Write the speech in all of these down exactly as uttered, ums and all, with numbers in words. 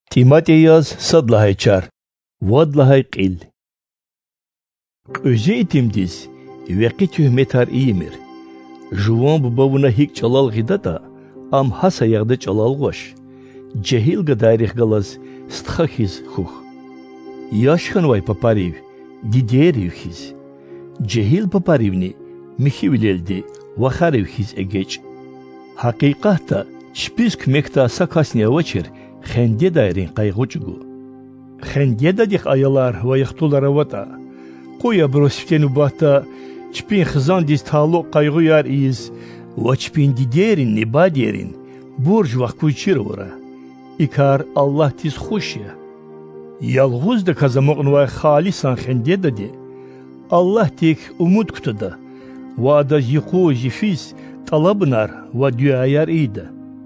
Тиматияз садлахайчар, вадлахай қил. Өзі итимдіз, веқи тюхметар иемір. Жуан бубавуна хик чалал ғидата, ам хаса яғды чалал гош. Джахил гадайрих галаз стхахиз хух. Яшхан вай папарив, дидерив хиз. Джахил папаривни, михивлелди, вахарив хиз эгеч. Хақиқата, шписк мекта сакасния вачер, خنده دایرین قایقوچگو. خنده دادیخ آیالار و یختولار وطا. قویا بروسفتنو باتا چپین خزان دیز تالو قایقویار ایز و چپین دیدیرین نبا دیرین برج وقتوی چیر ورا. ایکار الله تیز خوشیه. یالغوز ده کازمقنوای خالیسان خنده دادی. الله تیک umut kutuda. و ادا یقو جفیز طلبنار و دیایار ایده.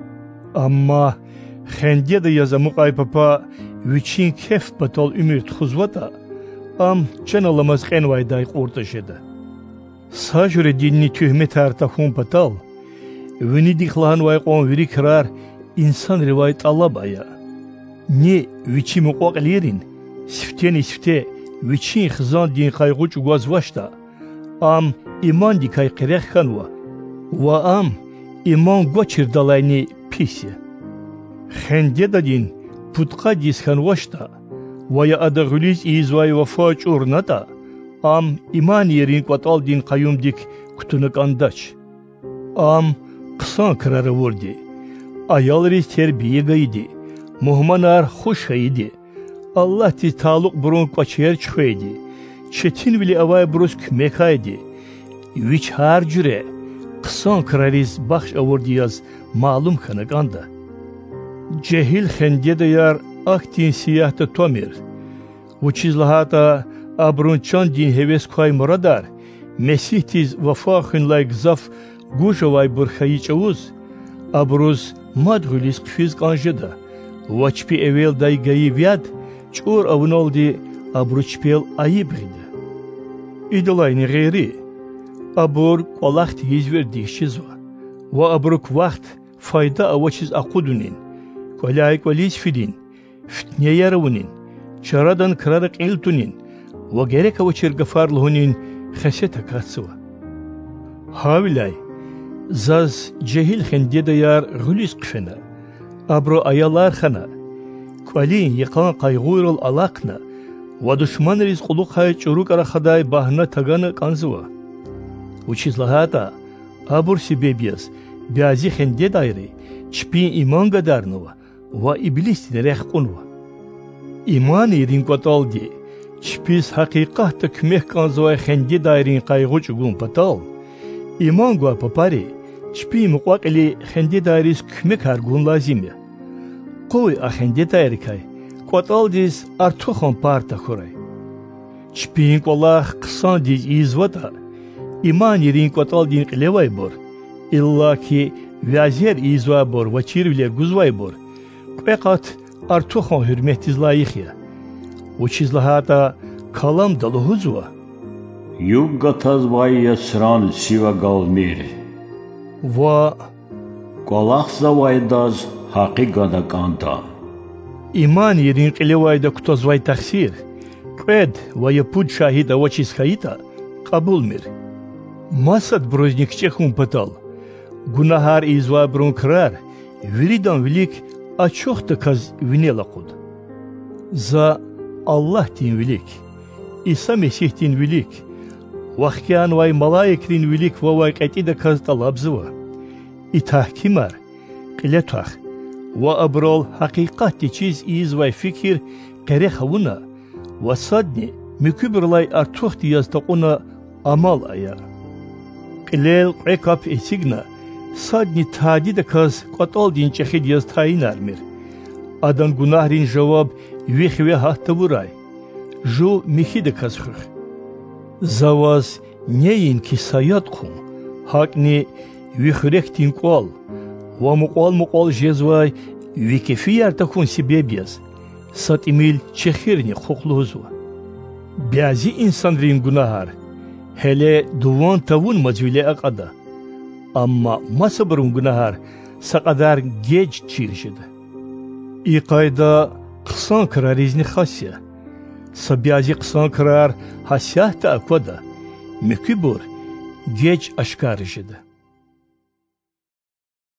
اما خنده ده yazamuk ay papa viçin kef batol ümit xuzvata am çanalamaz qenvayday qortaşeda sajure dinni tühmet artahun patal vini dixlan vay qon viri krar insan rivayet alabaya ne viçi muqaqlirin sifteni sifte viçin xizan din qayğuç gozvaşta am iman dikay qiraq xanwa wa am iman goçir dalayni pisi خنده دادین پودقا دیسکن وشتا و یا ادغلیز ایزوای وفاج ارنتا ام ایمان یرین قطال دین قیوم دیک کتونک انداچ ام قسان کراره وردی ayal riz terbiye gaydi muhmanar hoş haydi Allah ti taluk burun qaçer çıxaydi çetin bile avay brus kmekaydi viç har cüre qısan krariz baxş avurdiyaz malum kanaganda Cehil xende dayar aktin siyahta tomir. Uçizlahata abrunçan din heves koy muradar. Mesih tiz vafaxın layk zaf gujavay burxayi çavuz. Abruz madgulis qfiz qanjeda. Vaçpi evel day gayi vyad. Çur avunoldi abruçpel ayib gidi. İdalayni gayri. Abur qolaxt yizverdi şizva. Va abruk vaqt fayda avaçiz aqudunin. Kolayk valiz fidin, fitne yarunin, çaradan kırarak iltunin, ve gerek avaçır gafarlıhunin xesete katsıva. Havilay, zaz cehil xende dayar gülüz qfena, abro ayalar xana, kolin yıkan qayguyral alaqna, ve düşman rizqulu qay çuruk araxaday bahna taganı kanzıva. Uçizlahata, abur sibebiyaz, biazi xende dayri, çpin iman gadarnıva, و iblis درخ قنوا ایمان یرین قطال دی چپیس حقیقت کمه کانزوای خندی دایرین قایغوچ گون پتال ایمان گوا پپاری چپی مقاقلی خندی دایریز کمه کارگون لازمه قوی اخندی دایرکای قطال دیز ارتوخان پارتا خورای چپین قلاخ قسان دیز ایزوتا ایمان یرین قطال دین قلوای بور الا کی وزیر ایزوا بور و چیرولی گوزوای بور Fakat artığın hürmetiz layık ya. O çizlahata kalam dalı huzva. Yuggataz vayya sıran siva galmir. Va Qalaqza vaydaz haqiqada kanta. İman yerin qilevayda kutaz vay taksir. Qed vaya pud şahida va çizkayita qabul mir. Masad broznikçe hun patal. Gunahar izva brun krar. Viridan vilik Açoq da kaz vinela qud. Za Allah din vilik. İsa Mesih din vilik. Vahkiyan vay malayik din vilik va vay qati da kaz talabzıva. İtahkimar, qiletah. Va abrol haqiqat di çiz iz vay fikir qere xavuna. Va sadni mükübirlay artuq diyaz taquna amal aya. Qilel qekap esigna. Sadni tadi de kaz qatal din çexid yaz tayin armir. Adan gunahrin jawab vix ve hahta vuray. Jo mihi de kaz xux. Zavaz neyin ki sayat khum. Hakni vixrek din qol. Va muqal muqal jezvay vikefiyar takun sibebiyaz. Sat emil çexirni xuqluzwa. Biazi insan rin gunahar. Hele duvan tavun mazvile aqada. Ama masabrun günahar saqadar geç çirişidi. İqayda قسان كرار إزني خاسية سبيازي قسان كرار هسياه تأكودا مكبور جيج أشكار جده